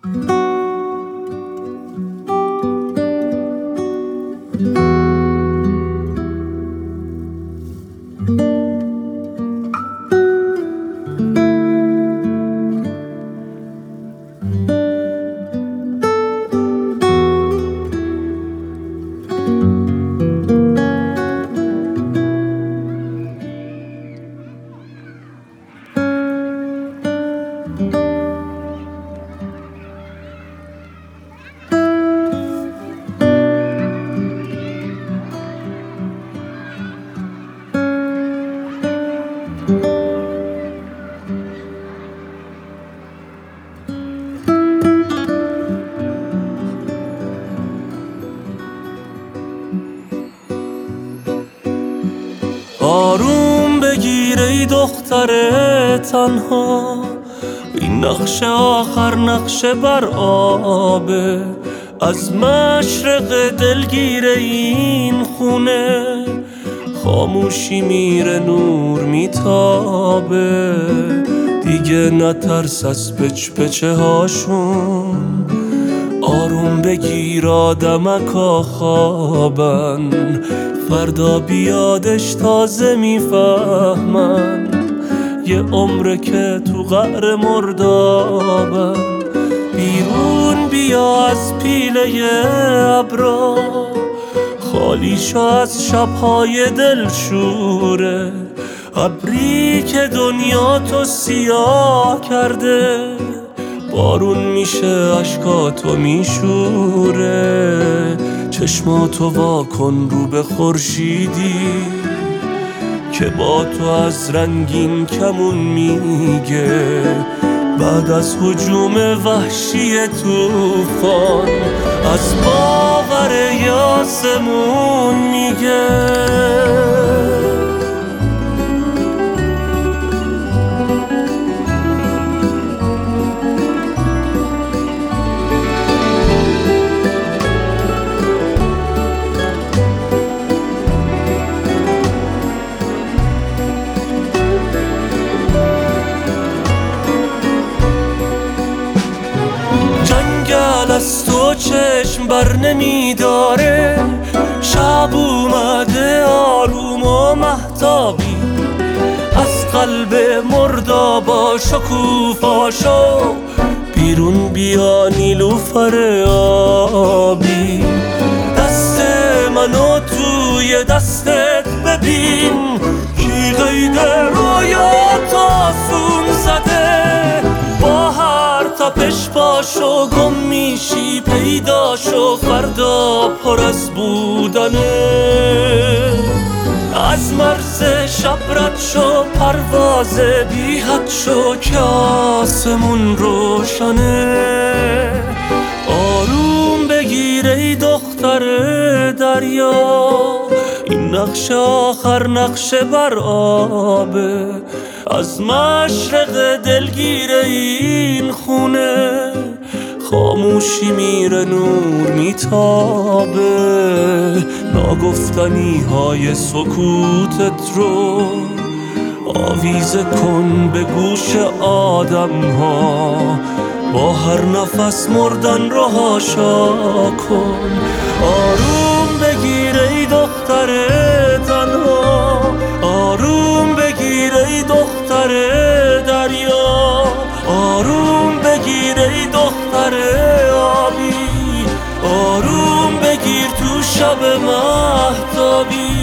آروم بگیر ای دختر تنها، این نقش آخر نقش بر آبه. از مشرق دلگیر این خونه خاموشی میره نور میتابه. دیگه نترس از پچ پچه هاشون، آروم بگیر آدمکا خوابن. فردا بیادش تازه میفهمن، یه عمره که تو قعر مردابن. بیرون بیا از پیله ابرا، خالی شو از شبهای دلشوره. ابری که دنیا تو سیاه کرده، بارون میشه اشکاتو میشوره. چشماتو وا کن رو به خورشیدی که با تو از رنگین کمون میگه. بعد از هجوم وحشی طوفان، از باور آسمون میگه. از تو چشم بر نمیداره، شب اومده آروم و مهتابی. از قلب مردابا شکوفاشو بیرون بیا نیلوفر آبی. دست منو توی دستت ببین، کی قید رویات آسون زده. با هر تپش پاشو گم میشی پیداشو، فردا پر از بودنه. از مرز شب رد شو، پرواز بی حد شو که آسمون روشنه. آروم بگیر ای دختر دریا، این نقش آخر نقش بر آبه. از مشرق دلگیر این خونه خاموشی میره نور میتابه. ناگفتنی های سکوتت رو آویزه کن به گوش آدم ها. با هر نفس مردن رو حاشا کن. آروم بگیر ای دختر تنها، آروم بگیر ای دختر دریا. آروم بگیر ای دختر آبی، آروم بگیر تو شب مهتابی.